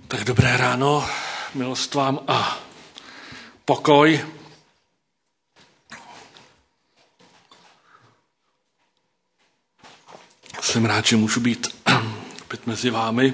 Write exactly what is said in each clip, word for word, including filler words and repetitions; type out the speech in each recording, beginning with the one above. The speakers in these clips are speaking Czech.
Tak dobré ráno, milost vám a pokoj. Jsem rád, že můžu být opět mezi vámi.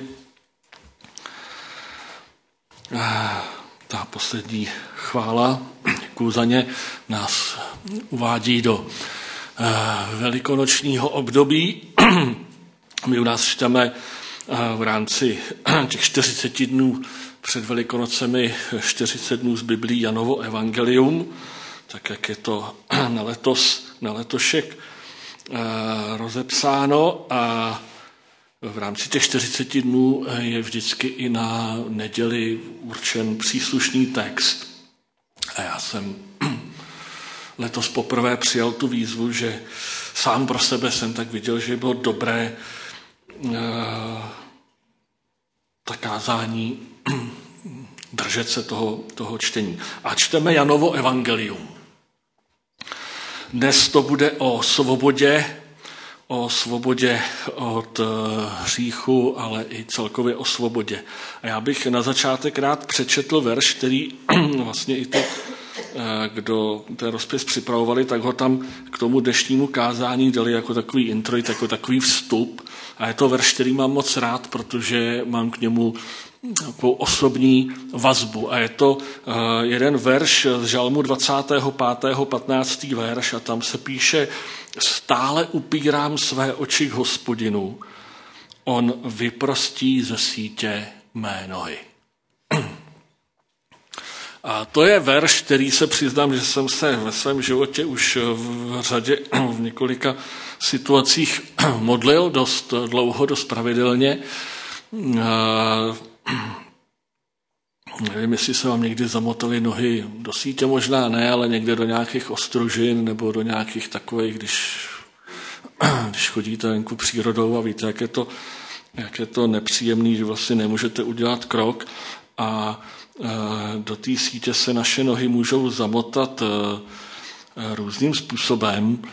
Ta poslední chvála, děkuju za ně, nás uvádí do velikonočního období. My u nás čteme v rámci těch čtyřiceti dnů před Velikonocemi čtyřicet dnů z Biblí Janovo evangelium, tak jak je to na letos, na letošek rozepsáno, a v rámci těch čtyřiceti dnů je vždycky i na neděli určen příslušný text. A já jsem letos poprvé přijal tu výzvu, že sám pro sebe jsem tak viděl, že bylo dobré ta kázání držet se toho, toho čtení. A čteme Janovo evangelium. Dnes to bude o svobodě, o svobodě od hříchu, ale i celkově o svobodě. A já bych na začátek rád přečetl verš, který vlastně i ty, kdo ten rozpis připravovali, tak ho tam k tomu dnešnímu kázání dali jako takový introit, jako takový vstup. A je to verš, který mám moc rád, protože mám k němu takovou osobní vazbu. A je to jeden verš z Žalmu dvacátého pátého patnáctý verš a tam se píše: stále upírám své oči k Hospodinu, on vyprostí ze sítě mé nohy. A to je verš, který se přiznám, že jsem se ve svém životě už v řadě, v několika situacích modlil dost dlouho, dost pravidelně. Nevím, jestli se vám někdy zamotaly nohy do sítě, možná ne, ale někde do nějakých ostružin nebo do nějakých takových, když, když chodíte venku přírodou a víte, jak je to, jak je to nepříjemný, že vlastně nemůžete udělat krok a do té sítě se naše nohy můžou zamotat různým způsobem.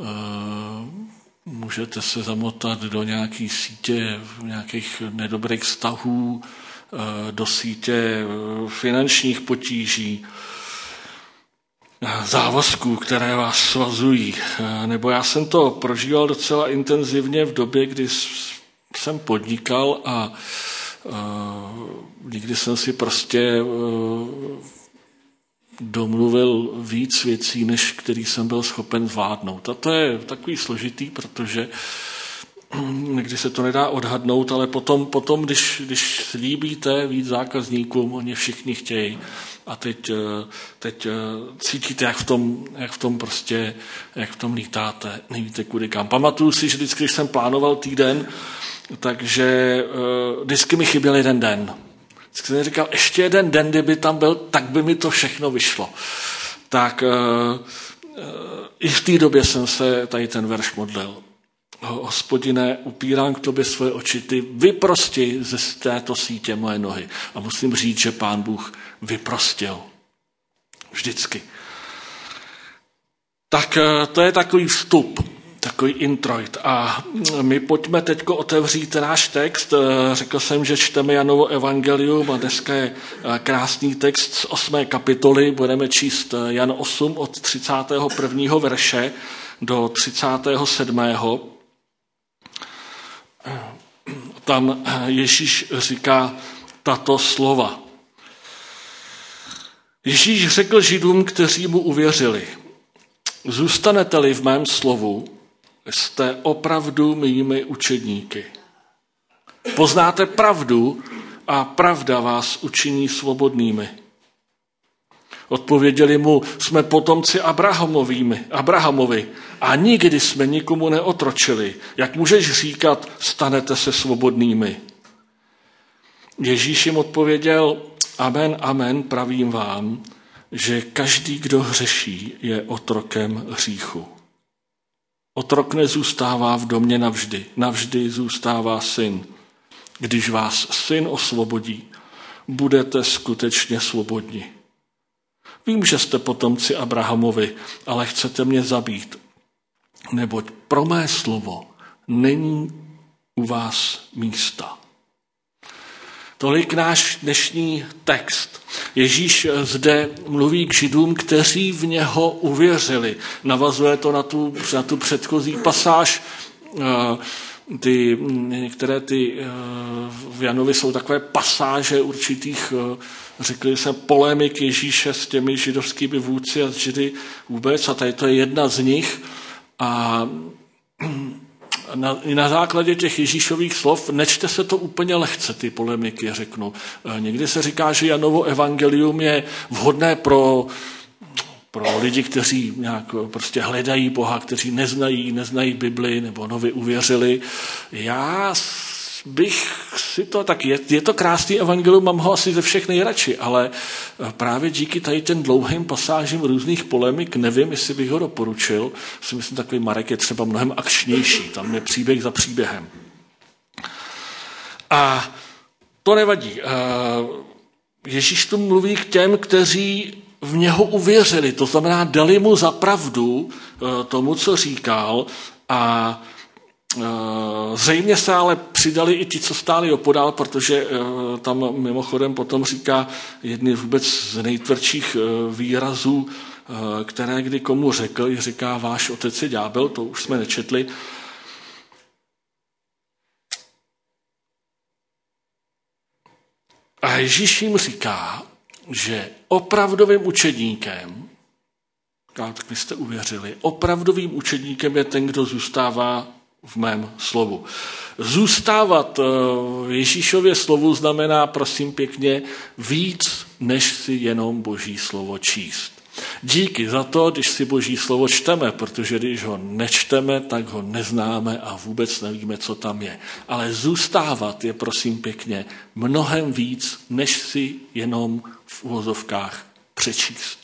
Můžete se zamotat do nějaké sítě nějakých nedobrých vztahů, do sítě finančních potíží, závazků, které vás svazují. Nebo já jsem to prožíval docela intenzivně v době, kdy jsem podnikal a nikdy jsem si prostě domluvil víc věcí, než který jsem byl schopen zvládnout. A to je takový složitý, protože někdy se to nedá odhadnout, ale potom, potom když, když slíbíte víc zákazníkům, oni všichni chtějí. A teď, teď cítíte, jak v tom, jak v tom prostě, jak v tom lítáte, nevíte kudy kam. Pamatuju si, že vždycky, když jsem plánoval týden, takže uh, vždycky mi chyběl jeden den. Vždycky jsem říkal, ještě jeden den, kdyby tam byl, tak by mi to všechno vyšlo. Tak uh, uh, i v té době jsem se tady ten verš modlil. Hospodine, upírám k tobě svoje oči, ty vyprosti ze této sítě moje nohy. A musím říct, že Pán Bůh vyprostil. Vždycky. Tak uh, to je takový vstup. Takový introit. A my pojďme teďko otevřít náš text. Řekl jsem, že čteme Janovo evangelium a dneska je krásný text z osmé kapitoly. Budeme číst Jan osm od třicátého prvního verše do třicátého sedmého Tam Ježíš říká tato slova. Ježíš řekl Židům, kteří mu uvěřili: zůstanete-li v mém slovu, jste opravdu mými učedníky. Poznáte pravdu a pravda vás učiní svobodnými. Odpověděli mu: jsme potomci Abrahamovými, Abrahamovi a nikdy jsme nikomu neotročili. Jak můžeš říkat, stanete se svobodnými? Ježíš jim odpověděl: amen, amen, pravím vám, že každý, kdo hřeší, je otrokem hříchu. Otrok nezůstává v domě navždy, navždy zůstává syn. Když vás syn osvobodí, budete skutečně svobodní. Vím, že jste potomci Abrahamovi, ale chcete mě zabít, neboť pro mé slovo není u vás místa. Tolik náš dnešní text. Ježíš zde mluví k Židům, kteří v něho uvěřili. Navazuje to na tu, na tu předchozí pasáž. Ty, některé ty v Janovi jsou takové pasáže určitých, řekli se, polemik Ježíše s těmi židovskými vůdci a s Židy vůbec. A tady to je jedna z nich. A Na, na základě těch Ježíšových slov nečte se to úplně lehce, ty polemiky, řeknu. Někdy se říká, že Janovo evangelium je vhodné pro, pro lidi, kteří nějak prostě hledají Boha, kteří neznají, neznají Bibli nebo nově uvěřili. Já bych si to, tak je, je to krásný evangelium, mám ho asi ze všech nejradši, ale právě díky tady ten dlouhým pasážím různých polemik, nevím, jestli bych ho doporučil. Si myslím, takový Marek je třeba mnohem akčnější, tam je příběh za příběhem. A to nevadí. Ježíš tu mluví k těm, kteří v něho uvěřili, to znamená, dali mu za pravdu tomu, co říkal, a zřejmě se ale přidali i ti, co stáli opodál, protože tam mimochodem potom říká jedny vůbec z nejtvrdších výrazů, které kdy komu řekl, říká váš otec je ďábel, to už jsme nečetli. A Ježíš jim říká, že opravdovým učedníkem, tak vy jste uvěřili, opravdovým učedníkem je ten, kdo zůstává v mém slovu. Zůstávat v Ježíšově slovu znamená, prosím pěkně, víc, než si jenom Boží slovo číst. Díky za to, když si Boží slovo čteme, protože když ho nečteme, tak ho neznáme a vůbec nevíme, co tam je. Ale zůstávat je, prosím pěkně, mnohem víc, než si jenom v uvozovkách přečíst.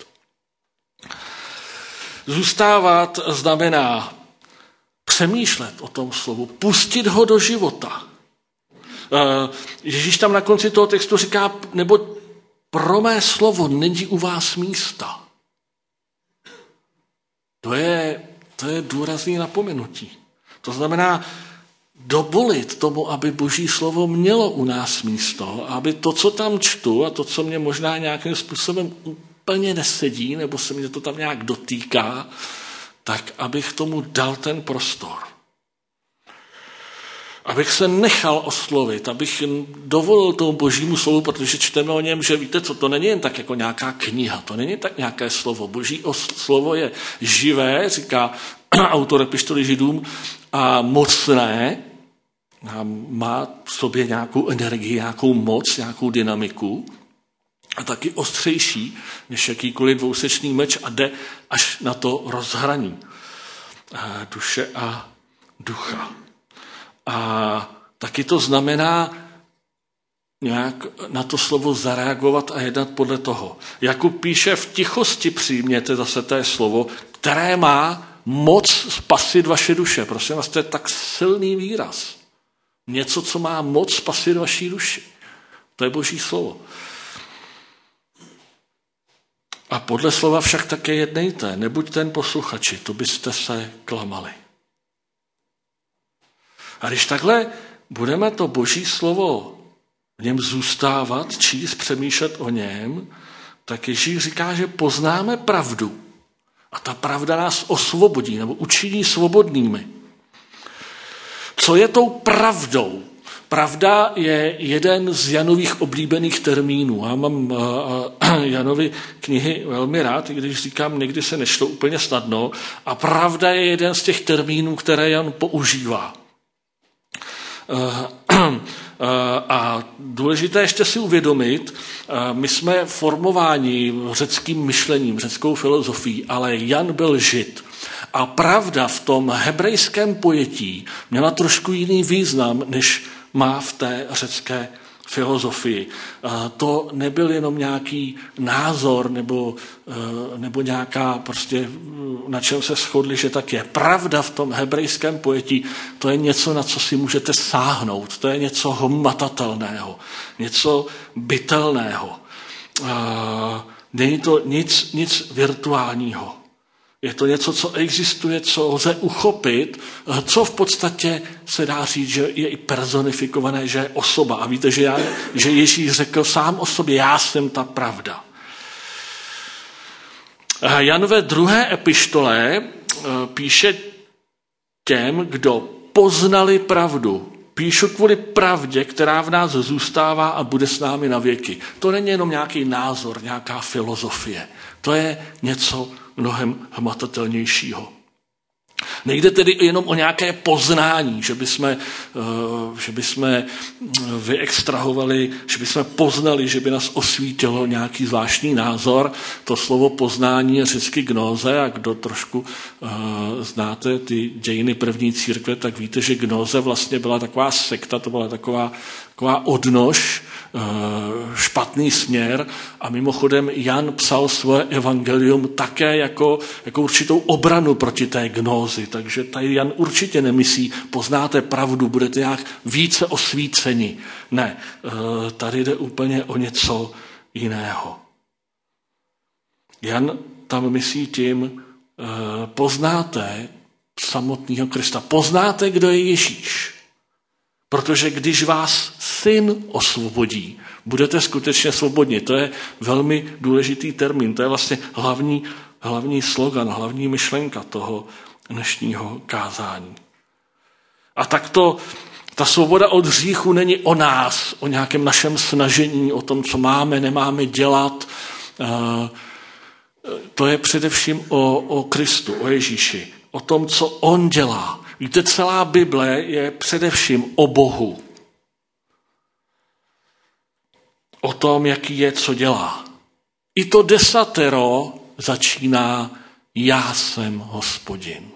Zůstávat znamená přemýšlet o tom slovu, pustit ho do života. Ježíš tam na konci toho textu říká, nebo pro mé slovo není u vás místa. To je, to je důrazný napomenutí. To znamená dovolit tomu, aby Boží slovo mělo u nás místo, aby to, co tam čtu a to, co mě možná nějakým způsobem úplně nesedí, nebo se mě to tam nějak dotýká, tak abych tomu dal ten prostor. Abych se nechal oslovit, abych dovolil tomu Božímu slovu, protože čteme o něm, že víte co, to není jen tak jako nějaká kniha, to není tak nějaké slovo. Boží slovo je živé, říká autor epištoly Židům, a mocné, a má v sobě nějakou energii, nějakou moc, nějakou dynamiku, a taky ostřejší než jakýkoliv dvousečný meč a jde až na to rozhraní duše a ducha. A taky to znamená nějak na to slovo zareagovat a jednat podle toho. Jakub píše, v tichosti přijměte zase té slovo, které má moc spasit vaše duše. Prosím vás, to je tak silný výraz. Něco, co má moc spasit vaší duši. To je Boží slovo. A podle slova však také jednejte, nebuďte jen posluchači, to byste se klamali. A když takhle budeme to Boží slovo v něm zůstávat, číst, přemýšlet o něm, tak Ježíš říká, že poznáme pravdu. A ta pravda nás osvobodí, nebo učiní svobodnými. Co je tou pravdou? Pravda je jeden z Janových oblíbených termínů. Já mám uh, Janovy knihy velmi rád, i když říkám, někdy se nešlo úplně snadno. A pravda je jeden z těch termínů, které Jan používá. Uh, uh, a důležité ještě si uvědomit, uh, my jsme formováni řeckým myšlením, řeckou filozofií, ale Jan byl Žid. A pravda v tom hebrejském pojetí měla trošku jiný význam, než má v té řecké filozofii. To nebyl jenom nějaký názor nebo, nebo nějaká prostě, na čem se shodli, že tak je. Pravda v tom hebrejském pojetí, to je něco, na co si můžete sáhnout. To je něco hmatatelného, něco bytelného. Není to nic, nic virtuálního. Je to něco, co existuje, co lze uchopit, co v podstatě se dá říct, že je i personifikované, že je osoba. A víte, že, já, že Ježíš řekl sám o sobě, já jsem ta pravda. Jan ve druhé epištole píše těm, kdo poznali pravdu. Píšu kvůli pravdě, která v nás zůstává a bude s námi na věky. To není jenom nějaký názor, nějaká filozofie. To je něco mnohem hmatatelnějšího. Nejde tedy jenom o nějaké poznání, že bychom, že bychom vyextrahovali, že bychom poznali, že by nás osvítilo nějaký zvláštní názor. To slovo poznání je řecky gnóze a kdo trošku uh, znáte ty dějiny první církve, tak víte, že gnóze vlastně byla taková sekta, to byla taková, taková odnož, špatný směr a mimochodem Jan psal svoje evangelium také jako, jako určitou obranu proti té gnózi, takže tady Jan určitě nemyslí, poznáte pravdu, budete nějak více osvíceni. Ne, tady jde úplně o něco jiného. Jan tam myslí tím, poznáte samotného Krista, poznáte, kdo je Ježíš. Protože když vás syn osvobodí, budete skutečně svobodní. To je velmi důležitý termín. To je vlastně hlavní, hlavní slogan, hlavní myšlenka toho dnešního kázání. A takto ta svoboda od hříchu není o nás, o nějakém našem snažení, o tom, co máme, nemáme dělat. To je především o, o Kristu, o Ježíši, o tom, co on dělá. Víte, celá Bible je především o Bohu. O tom, jaký je, co dělá. I to desatero začíná já jsem Hospodin.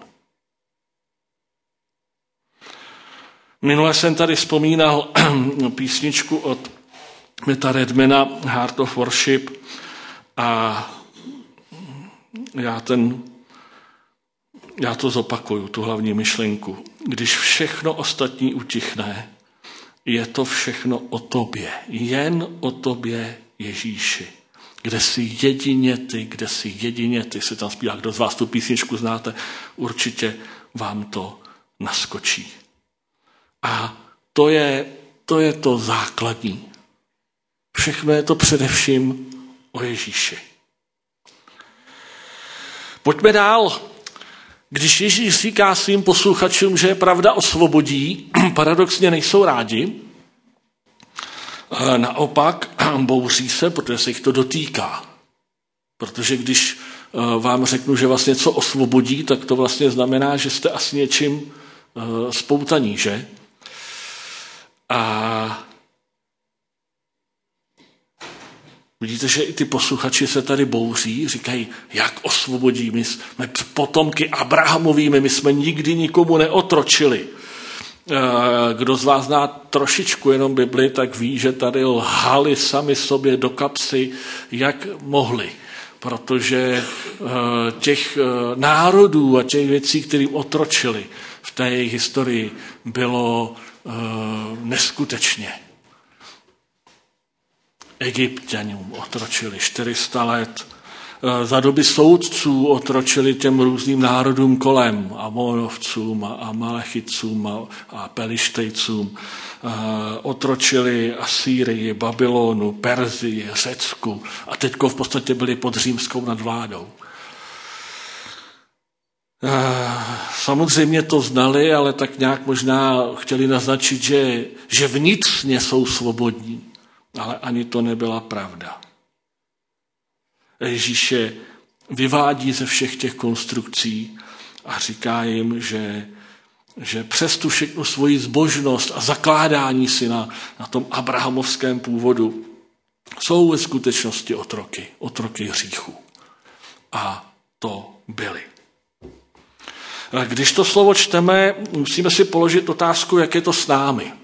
Minule jsem tady vzpomínal písničku od Meta Redmana Heart of Worship a já ten Já to zopakuju, tu hlavní myšlenku. Když všechno ostatní utichne, je to všechno o tobě. Jen o tobě, Ježíši. Kde jsi jedině ty, kde jsi jedině ty, se tam zpívá. Kdo z vás tu písničku znáte, určitě vám to naskočí. A to je to, je to základní. Všechno je to především o Ježíši. Pojďme dál. Když Ježíš říká svým posluchačům, že je pravda osvobodí, paradoxně nejsou rádi, naopak bouří se, protože se jich to dotýká. Protože když vám řeknu, že vás něco osvobodí, tak to vlastně znamená, že jste asi něčím spoutaní, že? A vidíte, že i ty posluchači se tady bouří, říkají, jak osvobodí, my jsme potomky Abrahamovými, my jsme nikdy nikomu neotročili. Kdo z vás zná trošičku jenom Bibli, tak ví, že tady lhali sami sobě do kapsy, jak mohli. Protože těch národů a těch věcí, kterým otročili v té jejich historii, bylo neskutečně. Egypťanům otročili čtyři sta let. Za doby soudců otročili těm různým národům kolem, Amonovcům, a Amalechicům a, a Pelištejcům. Otročili Asýrii, Babylonu, Perzii, Řecku a teďko v podstatě byli pod římskou nadvládou. Samozřejmě to znali, ale tak nějak možná chtěli naznačit, že, že vnitřně jsou svobodní. Ale ani to nebyla pravda. Ježíš je vyvádí ze všech těch konstrukcí a říká jim, že, že přes tu všechnu svoji zbožnost a zakládání si na, na tom abrahamovském původu jsou ve skutečnosti otroky, otroky hříchu. A to byli. Když to slovo čteme, musíme si položit otázku, jak je to s námi.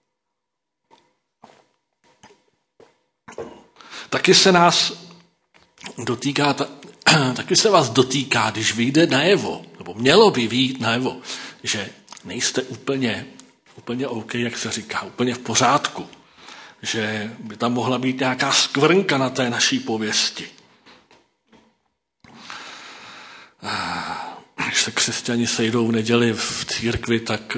Taky se nás dotýká, taky se vás dotýká, když vyjde najevo, nebo mělo by vyjít najevo, že nejste úplně, úplně OK, jak se říká, úplně v pořádku, že by tam mohla být nějaká skvrnka na té naší pověsti. křesťani sejdou v neděli v církvi, tak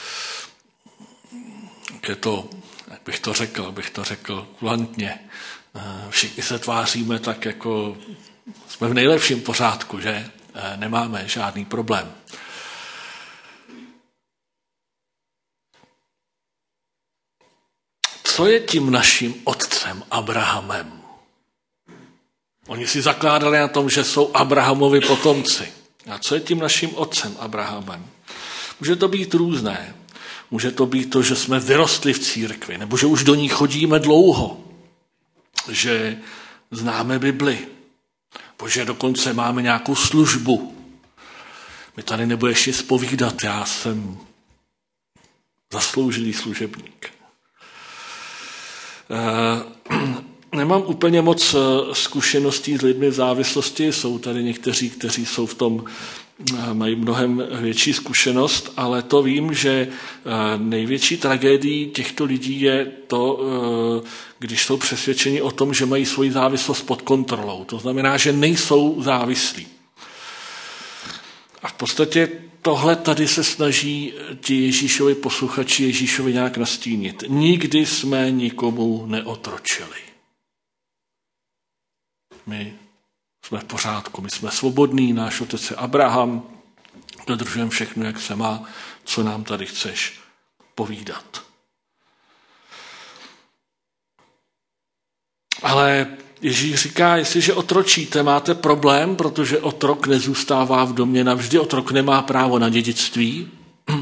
je to, jak bych to řekl, abych to řekl kulantně, všichni se tváříme tak, jako jsme v nejlepším pořádku, že nemáme žádný problém. Co je tím naším otcem Abrahamem? Oni si zakládali na tom, že jsou Abrahamovi potomci. A co je tím naším otcem Abrahamem? Může to být různé. Může to být to, že jsme vyrostli v církvi, nebo že už do ní chodíme dlouho, že známe Bibli, nebo že dokonce máme nějakou službu. Mi tady nebudeš nic povídat, já jsem zasloužilý služebník. Nemám úplně moc zkušeností s lidmi v závislosti, jsou tady někteří, kteří jsou v tom, mají mnohem větší zkušenost, ale to vím, že největší tragédií těchto lidí je to, když jsou přesvědčeni o tom, že mají svoji závislost pod kontrolou. To znamená, že nejsou závislí. A v podstatě tohle tady se snaží ti Ježíšovi posluchači Ježíšovi nějak nastínit. Nikdy jsme nikomu neotročili. My jsme v pořádku, my jsme svobodní, náš otec je Abraham, dodržujeme všechno, jak se má, co nám tady chceš povídat. Ale Ježíš říká, jestliže otročíte, máte problém, protože otrok nezůstává v domě navždy, otrok nemá právo na dědictví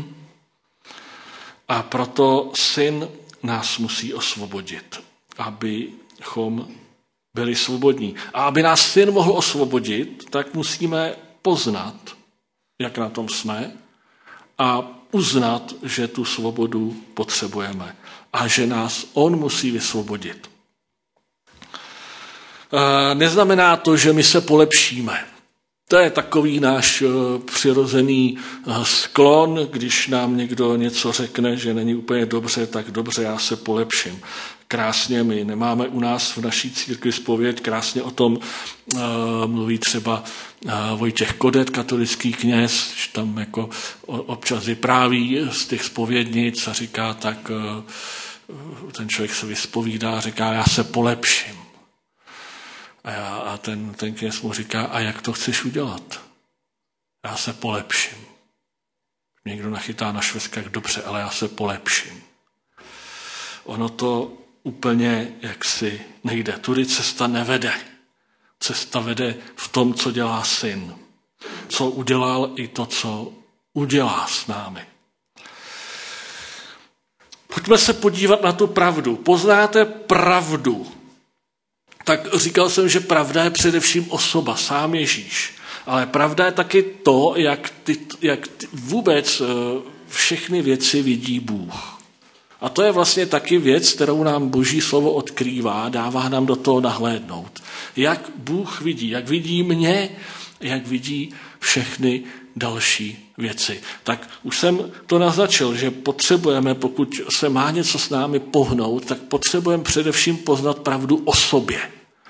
a proto syn nás musí osvobodit, abychom byli svobodní. A aby nás syn mohl osvobodit, tak musíme poznat, jak na tom jsme a uznat, že tu svobodu potřebujeme a že nás on musí vysvobodit. Neznamená to, že my se polepšíme. To je takový náš přirozený sklon, když nám někdo něco řekne, že není úplně dobře, tak dobře, já se polepším. Krásně, my nemáme u nás v naší církvi zpověď, krásně o tom uh, mluví třeba uh, Vojtěch Kodet, katolický kněz, že tam jako občas vypráví z těch zpovědnic a říká, tak uh, ten člověk se vyspovídá a říká, já se polepším. A, já, a ten, ten kněz mu říká, a jak to chceš udělat? Já se polepším. Někdo nachytá na švestkách, dobře, ale já se polepším. Ono to úplně jaksi nejde. Tudy cesta nevede. Cesta vede v tom, co dělá syn. Co udělal i to, co udělá s námi. Pojďme se podívat na tu pravdu. Poznáte pravdu. Tak říkal jsem, že pravda je především osoba, sám Ježíš. Ale pravda je taky to, jak, ty, jak ty vůbec všechny věci vidí Bůh. A to je vlastně taky věc, kterou nám Boží slovo odkrývá, dává nám do toho nahlédnout. Jak Bůh vidí, jak vidí mě, jak vidí všechny další věci. Tak už jsem to naznačil, že potřebujeme, pokud se má něco s námi pohnout, tak potřebujeme především poznat pravdu o sobě.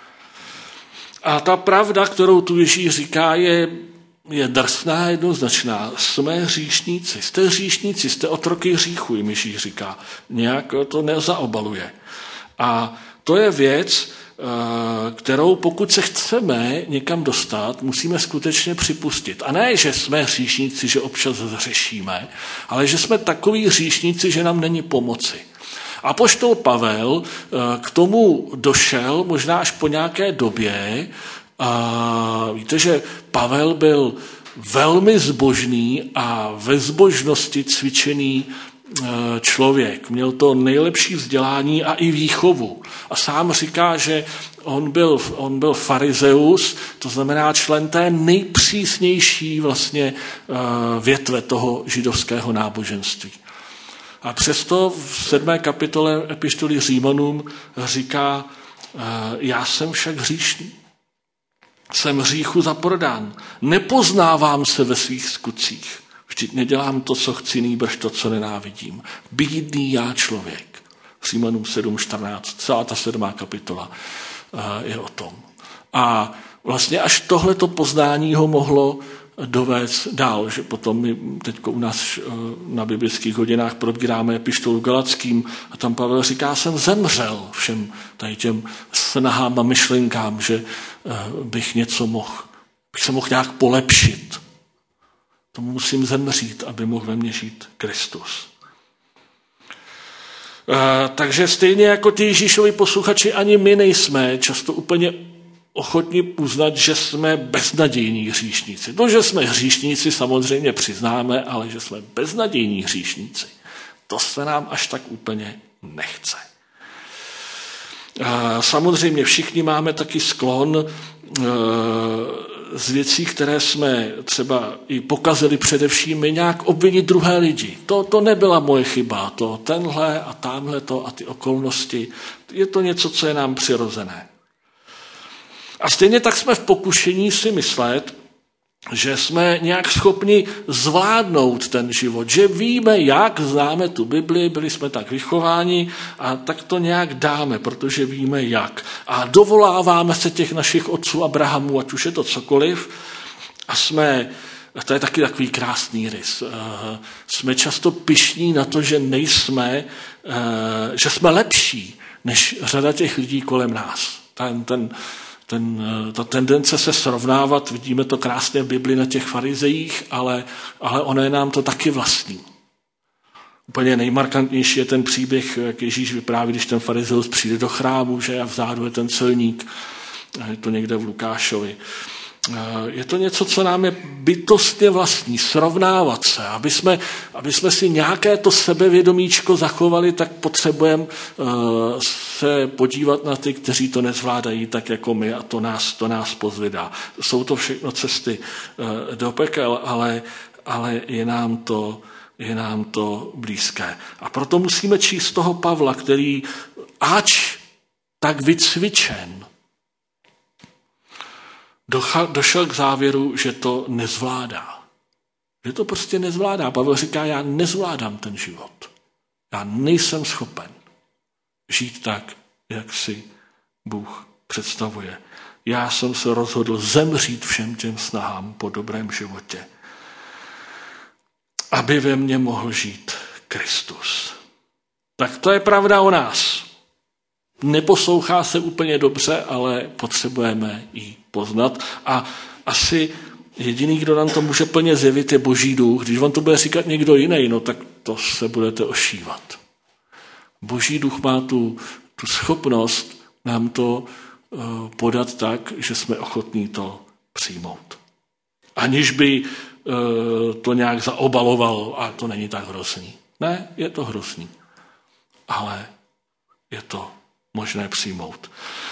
A ta pravda, kterou tu Ježíš říká, je, je drsná, jednoznačná. Jsme hříšníci, jste hříšníci, jste otroky hříchu, jim Ježíš říká. Nějak to nezaobaluje. A to je věc, kterou pokud se chceme někam dostat, musíme skutečně připustit. A ne, že jsme hříšníci, že občas zhřešíme, ale že jsme takoví hříšníci, že nám není pomoci. Apoštol Pavel k tomu došel možná až po nějaké době. A víte, že Pavel byl velmi zbožný a ve zbožnosti cvičený člověk. Měl to nejlepší vzdělání a i výchovu. A sám říká, že on byl, on byl farizeus, to znamená člen té nejpřísnější vlastně větve toho židovského náboženství. A přesto v sedmé kapitole epištoly Římanům říká, já jsem však hříšný. Jsem hříchu zaprodán. Nepoznávám se ve svých skutcích. Vždyť nedělám to, co chci, nýbrž to, co nenávidím. Bídný já člověk. Římanům sedm čtrnáct, celá ta sedmá kapitola je o tom. A vlastně až tohleto poznání ho mohlo dovést dál, že potom my teď u nás na biblických hodinách probíráme epištolu Galackým a tam Pavel říká, jsem zemřel všem tady těm snahám a myšlenkám, že bych něco mohl, bych se mohl nějak polepšit. Tomu musím zemřít, aby mohl ve mně žít Kristus. Takže stejně jako ty Ježíšovi posluchači, ani my nejsme často úplně ochotní uznat, že jsme beznadějní hříšníci. To, že jsme hříšníci, samozřejmě přiznáme, ale že jsme beznadějní hříšníci, to se nám až tak úplně nechce. Samozřejmě všichni máme taky sklon z věcí, které jsme třeba i pokazili především, my nějak obvinit druhé lidi. To, to nebyla moje chyba, to tenhle a tamhle to a ty okolnosti. Je to něco, co je nám přirozené. A stejně tak jsme v pokušení si myslet, že jsme nějak schopni zvládnout ten život, že víme, jak, známe tu Bibli, byli jsme tak vychováni a tak to nějak dáme, protože víme jak. A dovoláváme se těch našich otců Abrahamů, ať už je to cokoliv, a jsme, a to je taky takový krásný rys, jsme často pyšní na to, že nejsme, že jsme lepší než řada těch lidí kolem nás. Ten, ten Ten, ta tendence se srovnávat, vidíme to krásně v Bibli na těch farizejích, ale, ale ono je nám to taky vlastní. Úplně nejmarkantnější je ten příběh, jak Ježíš vypráví, když ten farizeus přijde do chrámu, že a vzadu je ten celník. Je to někde v Lukášovi. Je to něco, co nám je bytostně vlastní, srovnávat se. Aby jsme, aby jsme si nějaké to sebevědomíčko zachovali, tak potřebujeme uh, se podívat na ty, kteří to nezvládají tak jako my a to nás, to nás pozvedá. Jsou to všechno cesty uh, do pekel, ale, ale je nám to, je nám to blízké. A proto musíme číst toho Pavla, který ač tak vycvičen, došel k závěru, že to nezvládá. Že to prostě nezvládá. Pavel říká, já nezvládám ten život. Já nejsem schopen žít tak, jak si Bůh představuje. Já jsem se rozhodl zemřít všem těm snahám po dobrém životě, aby ve mně mohl žít Kristus. Tak to je pravda o nás. Neposlouchá se úplně dobře, ale potřebujeme ji poznat. A asi jediný, kdo nám to může plně zjevit, je Boží duch. Když vám to bude říkat někdo jiný, no tak to se budete ošívat. Boží duch má tu, tu schopnost nám to uh, podat tak, že jsme ochotní to přijmout. Aniž by uh, to nějak zaobaloval, a to není tak hrozný. Ne, je to hrozný. Ale je to možné přijmout.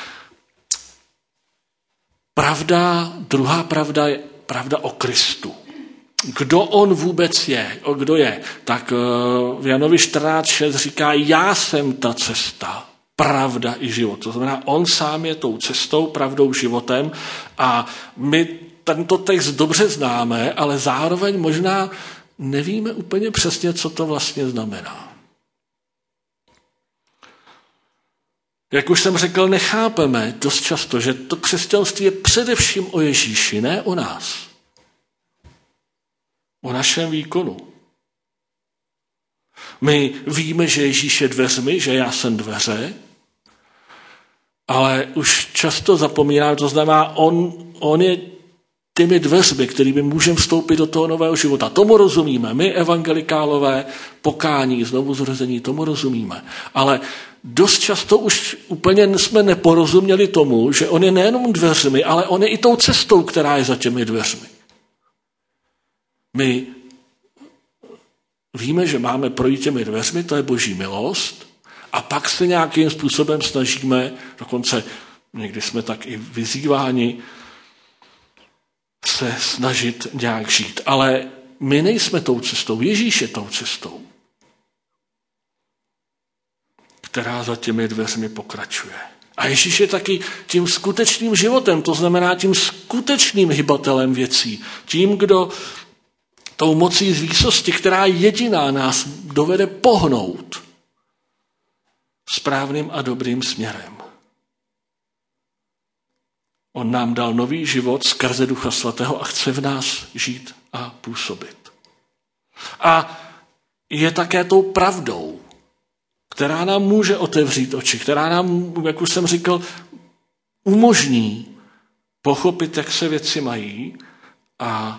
Pravda, druhá pravda je pravda o Kristu. Kdo on vůbec je? O kdo je? Tak v Janovi čtrnáct šest říká, já jsem ta cesta, pravda i život. To znamená, on sám je tou cestou, pravdou, životem a my tento text dobře známe, ale zároveň možná nevíme úplně přesně, co to vlastně znamená. Jak už jsem řekl, nechápeme dost často, že to křesťanství je především o Ježíši, ne o nás. O našem výkonu. My víme, že Ježíš je dveřmi, že já jsem dveře, ale už často zapomínáme, to znamená, on, on je těmi dveřmi, kterými můžeme vstoupit do toho nového života. Tomu rozumíme. My, evangelikálové, pokání, znovuzrození, tomu rozumíme. Ale dost často už úplně jsme neporozuměli tomu, že on je nejenom dveřmi, ale on je i tou cestou, která je za těmi dveřmi. My víme, že máme projít těmi dveřmi, to je Boží milost, a pak se nějakým způsobem snažíme, dokonce někdy jsme tak i vyzýváni, se snažit nějak žít. Ale my nejsme tou cestou, Ježíš je tou cestou, která za těmi dveřmi pokračuje. A Ježíš je taky tím skutečným životem, to znamená tím skutečným hybatelem věcí, tím, kdo tou mocí z výsosti, která jediná nás dovede pohnout správným a dobrým směrem. On nám dal nový život skrze Ducha Svatého a chce v nás žít a působit. A je také tou pravdou, která nám může otevřít oči, která nám, jak už jsem říkal, umožní pochopit, jak se věci mají a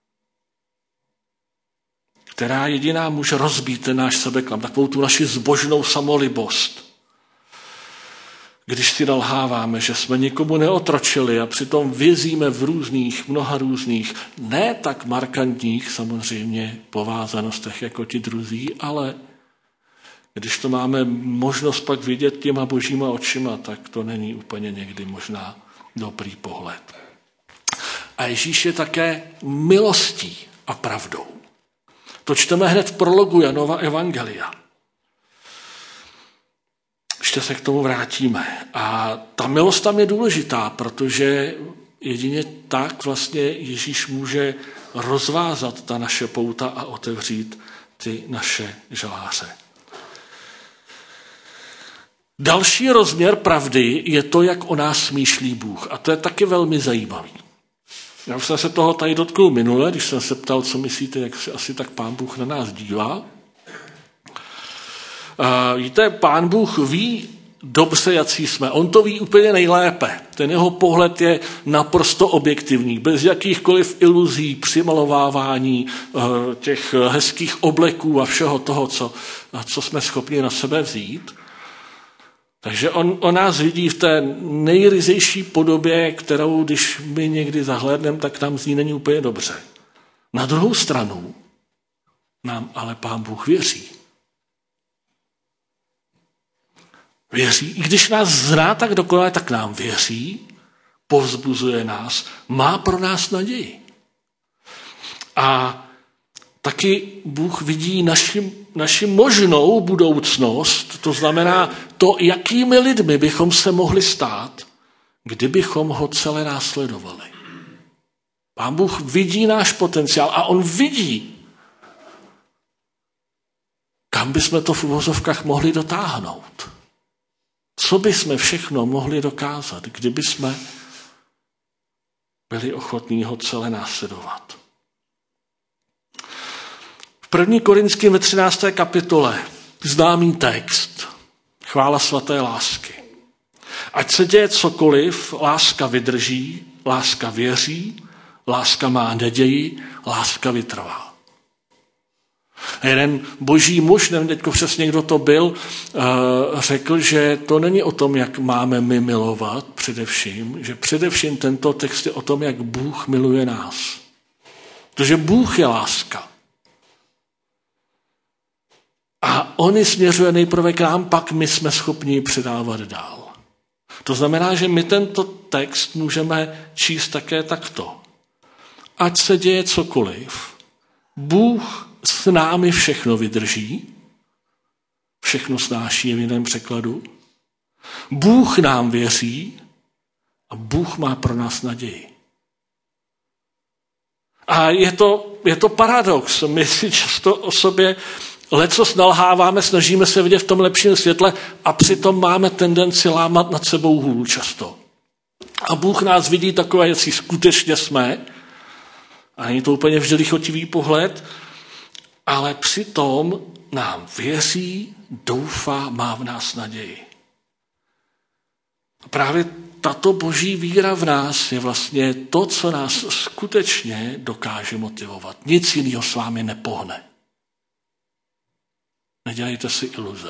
která jediná může rozbít ten náš sebeklam, takovou tu naši zbožnou samolibost. Když si nalháváme, že jsme nikomu neotročili a přitom vězíme v různých, mnoha různých, ne tak markantních samozřejmě povázanostech jako ti druzí, ale když to máme možnost pak vidět těma božíma očima, tak to není úplně někdy možná dobrý pohled. A Ježíš je také milostí a pravdou. To čteme hned v prologu Janova evangelia. Ještě se k tomu vrátíme. A ta milost tam je důležitá, protože jedině tak vlastně Ježíš může rozvázat ta naše pouta a otevřít ty naše žaláře. Další rozměr pravdy je to, jak o nás smýšlí Bůh. A to je taky velmi zajímavý. Já už jsem se toho tady dotknul minule, když jsem se ptal, co myslíte, jak se asi tak Pán Bůh na nás dívá. Uh, víte, Pán Bůh ví dobře, jací jsme. On to ví úplně nejlépe. Ten jeho pohled je naprosto objektivní, bez jakýchkoliv iluzí, přimalovávání uh, těch hezkých obleků a všeho toho, co, co jsme schopni na sebe vzít. Takže on, on nás vidí v té nejryzejší podobě, kterou, když my někdy zahlédneme, tak nám z ní není úplně dobře. Na druhou stranu nám ale Pán Bůh věří. Věří, i když nás zná tak dokonale, tak nám věří, povzbuzuje nás, má pro nás naději. A taky Bůh vidí naši, naši možnou budoucnost, to znamená to, jakými lidmi bychom se mohli stát, kdybychom ho celé následovali. Pán Bůh vidí náš potenciál a on vidí, kam bychom to v uvozovkách mohli dotáhnout. Co bychom všechno mohli dokázat, kdyby jsme byli ochotní ho celé následovat. V první Korinským ve třinácté kapitole známý text. Chvála svaté lásky. Ať se děje cokoliv, láska vydrží, láska věří, láska má naději, láska vytrvá. Jeden boží muž, nevím teďko přesně, kdo to byl, řekl, že to není o tom, jak máme my milovat především, že především tento text je o tom, jak Bůh miluje nás. Protože Bůh je láska. A on ji směřuje nejprve k nám, pak my jsme schopni ji předávat dál. To znamená, že my tento text můžeme číst také takto. Ať se děje cokoliv, Bůh s námi všechno vydrží, všechno snáší v jiném překladu. Bůh nám věří a Bůh má pro nás naději. A je to, je to paradox. My si často o sobě lecos nalháváme, snažíme se vidět v tom lepším světle a přitom máme tendenci lámat nad sebou hůl často. A Bůh nás vidí takové, jak si skutečně jsme. A není to úplně vždy lichotivý pohled, ale přitom nám věří, doufá, má v nás naději. A právě tato boží víra v nás je vlastně to, co nás skutečně dokáže motivovat. Nic jiného s vámi nepohne. Nedělejte si iluze.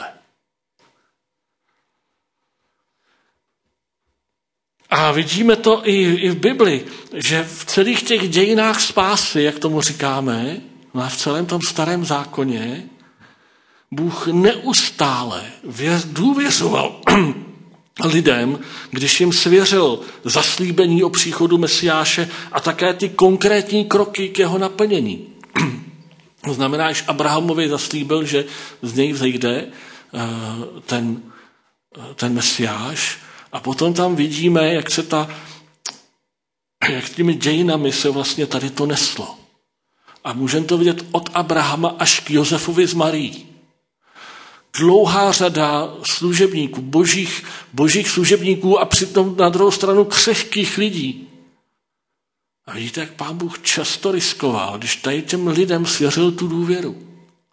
A vidíme to i, i v Bibli, že v celých těch dějinách spásy, jak tomu říkáme, a v celém tom starém zákoně, Bůh neustále důvěřoval lidem, když jim svěřil zaslíbení o příchodu Mesiáše a také ty konkrétní kroky k jeho naplnění. To znamená, že Abrahamovi zaslíbil, že z něj vzejde ten, ten Mesiáš a potom tam vidíme, jak se ta, jak těmi dějinami se vlastně tady to neslo. A můžeme to vidět od Abrahama až k Josefovi z Marií. dlouhá řada služebníků, božích, božích služebníků a přitom na druhou stranu křehkých lidí. A vidíte, jak Pán Bůh často riskoval, když tady těm lidem svěřil tu důvěru.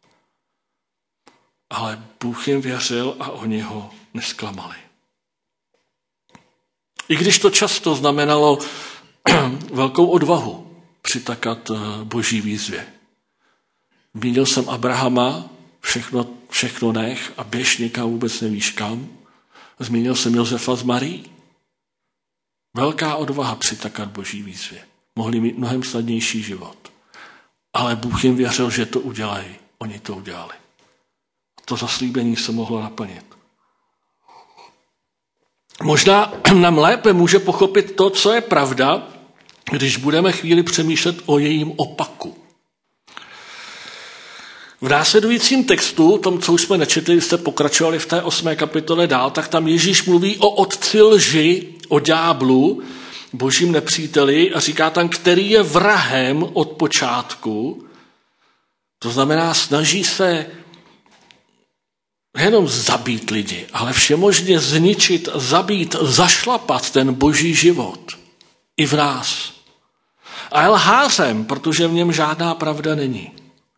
Ale Bůh jim věřil a oni ho nesklamali. I když to často znamenalo velkou odvahu přitakat boží výzvě. Zmínil jsem Abrahama, všechno, všechno nech a běž někam, vůbec nevíš kam. Zmínil jsem Josefa z Marii. Velká odvaha přitakat boží výzvě. Mohli mít mnohem snadnější život. Ale Bůh jim věřil, že to udělají. Oni to udělali. To zaslíbení se mohlo naplnit. Možná nám lépe může pochopit to, co je pravda, když budeme chvíli přemýšlet o jejím opaku. V následujícím textu, tom, co už jsme nečetli, jste pokračovali v té osmé kapitole dál, tak tam Ježíš mluví o otci lži, o ďáblu, božím nepříteli a říká tam, který je vrahem od počátku. To znamená, snaží se nejenom zabít lidi, ale všemožně zničit, zabít, zašlapat ten boží život. I v nás. A je lhářem, protože v něm žádná pravda není.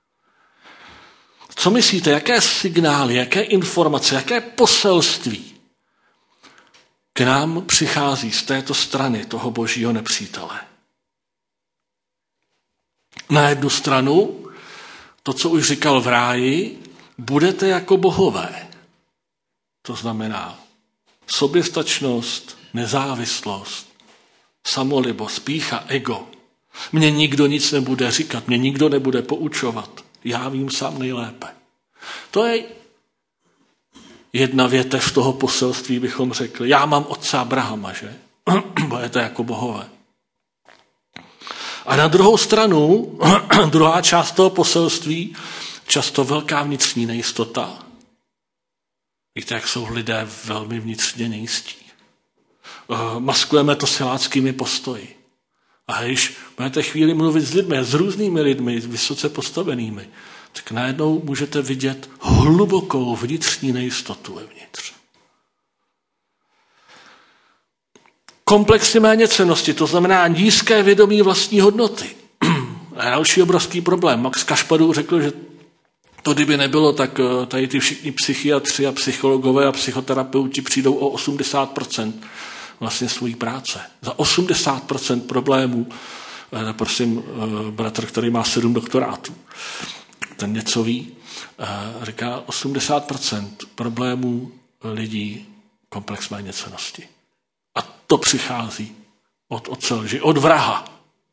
Co myslíte, jaké signály, jaké informace, jaké poselství k nám přichází z této strany toho božího nepřítele? Na jednu stranu, to, co už říkal v ráji, budete jako bohové. To znamená soběstačnost, nezávislost, samolibost, pýcha, ego. Mně nikdo nic nebude říkat, mě nikdo nebude poučovat. Já vím sám nejlépe. To je jedna větev toho poselství, bychom řekli. Já mám otce Abrahama, že? Budete jako bohové. A na druhou stranu, druhá část toho poselství, často velká vnitřní nejistota. Víte, jak jsou lidé velmi vnitřně nejistí. Maskujeme to siláckými postoji. A když budete chvíli mluvit s lidmi, s různými lidmi, s vysoce postavenými, tak najednou můžete vidět hlubokou vnitřní nejistotu vevnitř. Komplexy méněcennosti, to znamená nízké vědomí vlastní hodnoty. A další obrovský problém. Max Kašpadů řekl, že to, kdyby nebylo, tak tady ty všichni psychiatři a psychologové a psychoterapeuti přijdou o osmdesát procent vlastně svojí práce. Za osmdesát procent problémů, prosím, bratr, který má sedm doktorátů, ten něco ví, říká osmdesát procent problémů lidí komplex méněcennosti. A to přichází od otce lži, od vraha.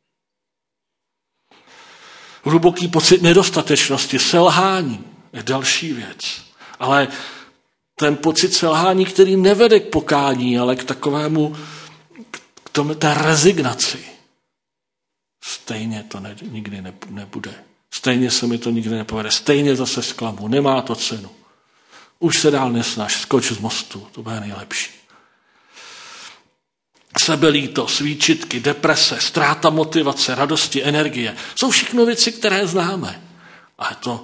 Hluboký pocit nedostatečnosti, selhání je další věc. Ale ten pocit selhání, který nevede k pokání, ale k takovému, k tomu, té rezignaci. Stejně to ne, nikdy ne, nebude. Stejně se mi to nikdy nepovede. Stejně zase zklamu. Nemá to cenu. Už se dál nesnaž. Skoč z mostu. To bude nejlepší. Sebelítost, výčitky, deprese, ztráta motivace, radosti, energie. Jsou všechno věci, které známe. Ale to,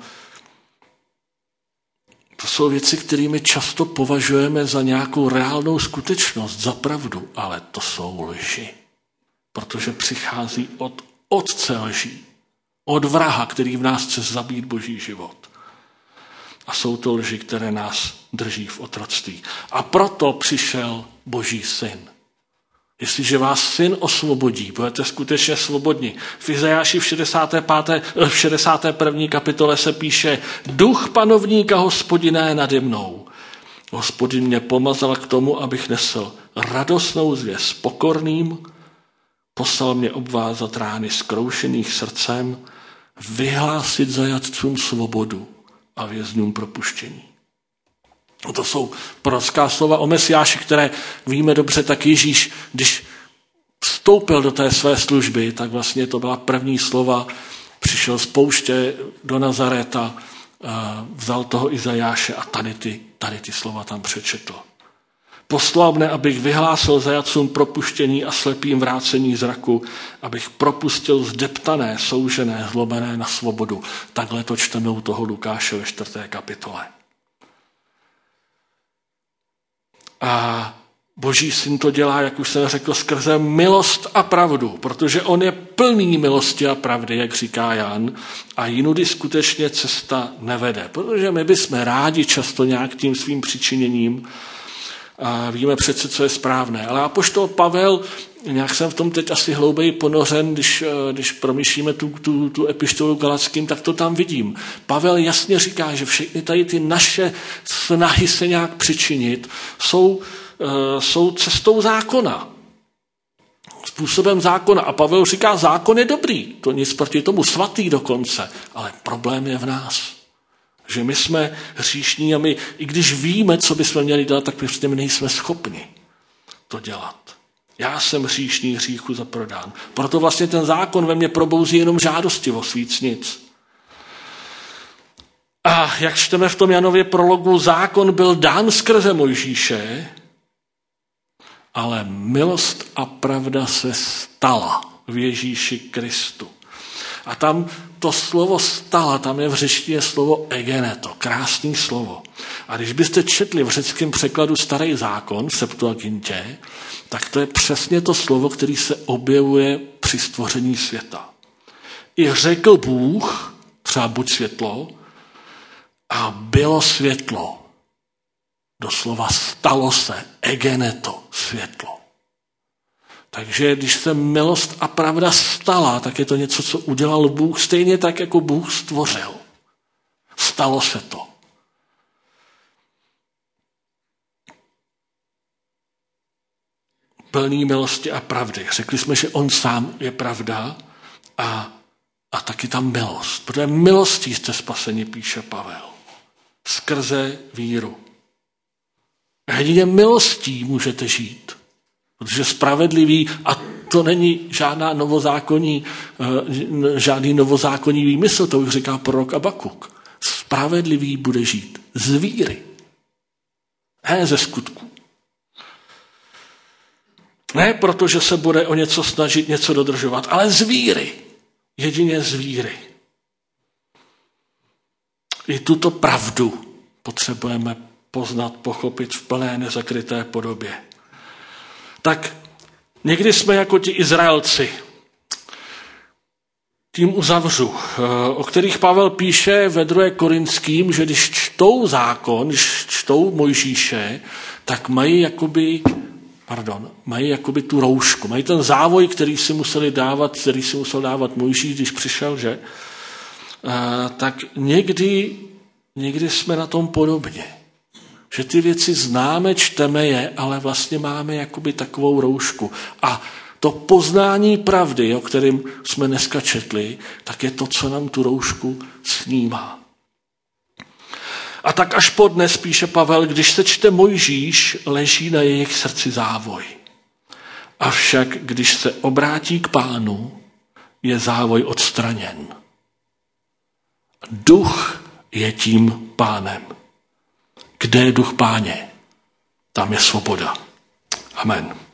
to jsou věci, kterými často považujeme za nějakou reálnou skutečnost, za pravdu. Ale to jsou lži. Protože přichází od otce lží. Od vraha, který v nás chce zabít boží život. A jsou to lži, které nás drží v otroctví. A proto přišel boží syn. Jestliže vás syn osvobodí, budete skutečně svobodní. V Izajáši v šedesáté páté, v šedesáté první kapitole se píše: Duch panovníka Hospodiné nade mnou. Hospodin mě pomazal k tomu, abych nesl radostnou zvěst pokorným, poslal mě obvázat rány zkroušených srdcem, vyhlásit zajatcům svobodu a vězňům propuštění. To jsou prorocká slova o Mesiáši, které víme dobře, tak Ježíš, když vstoupil do té své služby, tak vlastně to byla první slova, přišel z pouště do Nazaréta, vzal toho Izajáše a tady ty, tady ty slova tam přečetl. Poslal mne, abych vyhlásil zajatcům propuštění a slepým vrácení zraku, abych propustil zdeptané, soužené, zlomené na svobodu. Takhle to čteme u toho Lukáše ve čtvrté kapitole. A Boží syn to dělá, jak už jsem řekl, skrze milost a pravdu, protože on je plný milosti a pravdy, jak říká Jan, a jinudy skutečně cesta nevede, protože my bychom rádi často nějak tím svým přičiněním a víme přece, co je správné. Ale apoštol Pavel, nějak jsem v tom teď asi hlouběji ponořen, když, když promýšlíme tu, tu, tu epištolu Galackým, tak to tam vidím. Pavel jasně říká, že všechny tady ty naše snahy se nějak přičinit jsou jsou cestou zákona. Způsobem zákona. A Pavel říká, zákon je dobrý. To nic proti tomu, svatý dokonce. Ale problém je v nás. Že my jsme hříšní a my, i když víme, co bychom měli dělat, tak prostě my nejsme schopni to dělat. Já jsem hříšný, hříchu zaprodán. Proto vlastně ten zákon ve mně probouzí jenom žádostivost, víc nic. A jak čteme v tom Janově prologu, zákon byl dán skrze Mojžíše, ale milost a pravda se stala v Ježíši Kristu. A tam to slovo stala, tam je v řečtině slovo egeneto, krásný slovo. A když byste četli v řeckém překladu Starý zákon, v Septuagintě, tak to je přesně to slovo, které se objevuje při stvoření světa. I řekl Bůh, třeba buď světlo, a bylo světlo. Doslova stalo se egeneto, světlo. Takže když se milost a pravda stala, tak je to něco, co udělal Bůh, stejně tak, jako Bůh stvořil. Stalo se to. Plný milosti a pravdy. Řekli jsme, že on sám je pravda a, a taky tam milost. Protože milostí jste spaseni, píše Pavel. Skrze víru. A jedině milostí můžete žít. Protože spravedlivý, a to není žádná novozákonní, žádný novozákonní výmysl, to už říká prorok Abakuk. Spravedlivý bude žít z víry. Ne ze skutku. Ne protože se bude o něco snažit, něco dodržovat, ale z víry. Jedině z víry. I tuto pravdu potřebujeme poznat, pochopit v plné nezakryté podobě. Tak někdy jsme jako ti Izraelci. Tím uzavřu, o kterých Pavel píše ve druhé Korinským, že když čtou zákon, když čtou Mojžíše, tak mají jakoby, pardon, mají jakoby tu roušku. Mají ten závoj, který si museli dávat, který si musel dávat Mojžíš, když přišel, že? Tak někdy, někdy jsme na tom podobně. Že ty věci známe, čteme je, ale vlastně máme jakoby takovou roušku. A to poznání pravdy, o kterém jsme dneska četli, tak je to, co nám tu roušku snímá. A tak až po dnes, píše Pavel, když se čte Mojžíš, leží na jejich srdci závoj. Avšak když se obrátí k Pánu, je závoj odstraněn. Duch je tím Pánem. Kde je duch Páně? Tam je svoboda. Amen.